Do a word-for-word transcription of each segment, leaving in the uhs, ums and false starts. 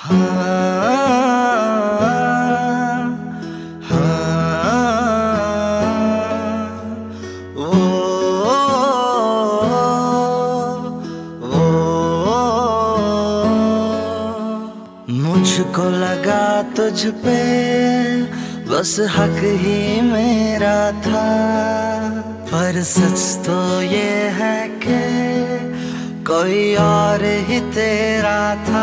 हाँ, हाँ, वो, वो, मुझको लगा तुझ पे बस हक ही मेरा था, पर सच तो ये है कि कोई और ही तेरा था।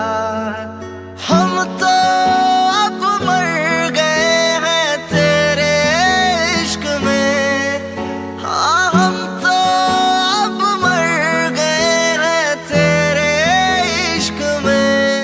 हम तो अब मर गए हैं तेरे इश्क में, हाँ हम तो अब मर गए हैं तेरे इश्क में।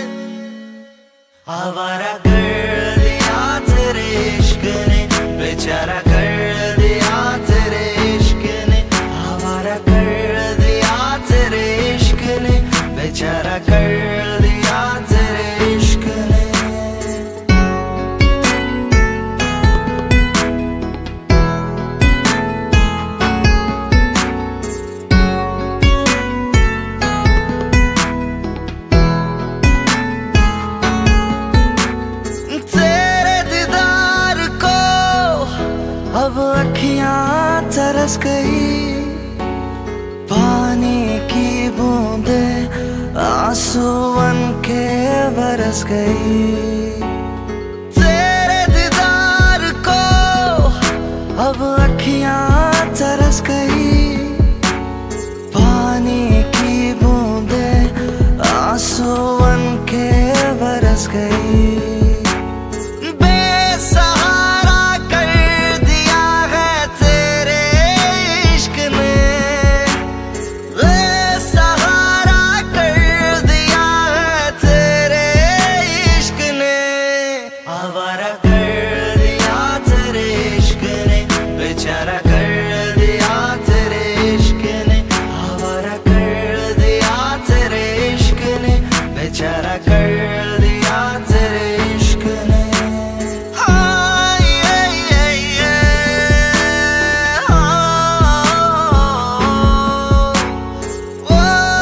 आवारा कर दिया तेरे इश्क ने, बेचारा कर दिया तेरे इश्क ने, आवारा कर दिया तेरे इश्क ने, बेचारा कर दिया तेरे इश्क ने। तेरे दीदार को अब अखियां तरस गई, पानी की बूंदे आंसू बन के बरस गई। तेरे दीदार को अब अखियां तरस गई, पानी की बूंदे आंसू बन के बरस गई। आवारा कर दिया तेरे इश्क ने, बेचारा कर दिया तेरे इश्क ने, आवारा कर दिया तेरे इश्क ने, बेचारा कर दिया तेरे इश्क ने। हाँ ये ये ये वो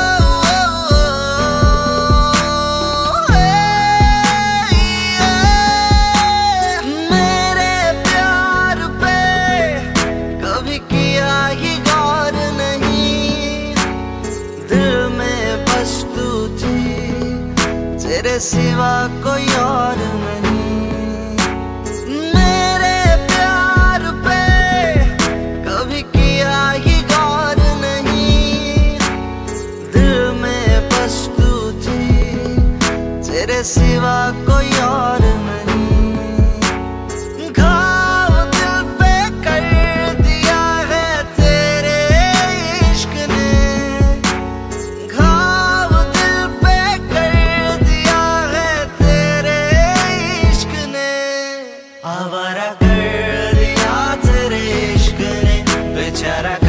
तेरे सिवा कोई और नहीं। मेरे प्यार पे कभी किया ही गौर नहीं, दिल में बस तू थी, तेरे सिवा कोई और नहीं। घाव दिल पे कर दिया है तेरे इश्क ने, घाव दिल पे कर दिया है तेरे इश्क ने। आवारा कर दिया तेरे इश्क ने, बेचारा